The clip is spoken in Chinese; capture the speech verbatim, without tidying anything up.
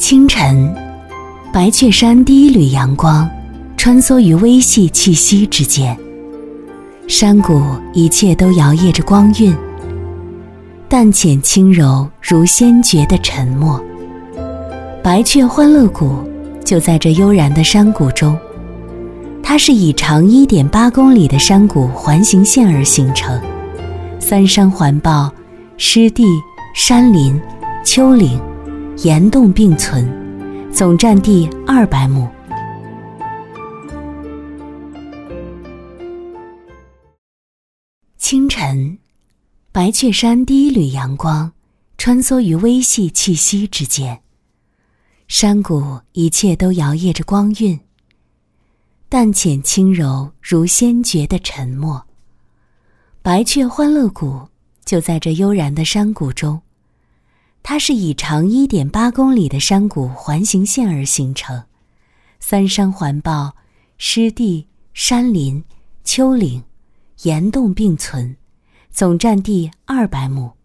清晨，白雀山第一缕阳光穿梭于微细气息之间，山谷一切都摇曳着光晕，淡浅轻柔如仙绝的沉默。白雀欢乐谷就在这悠然的山谷中，它是以长 一点八公里的山谷环形线而形成，三山环抱，湿地、山林、丘陵、岩洞并存，总占地二百亩。清晨，白雀山第一缕阳光穿梭于微细气息之间，山谷一切都摇曳着光晕，淡浅轻柔如仙绝的沉默。白雀欢乐谷就在这悠然的山谷中，它是以长 一点八公里的山谷环形线而形成，三山环抱，湿地、山林、丘陵、岩洞并存，总占地二百亩。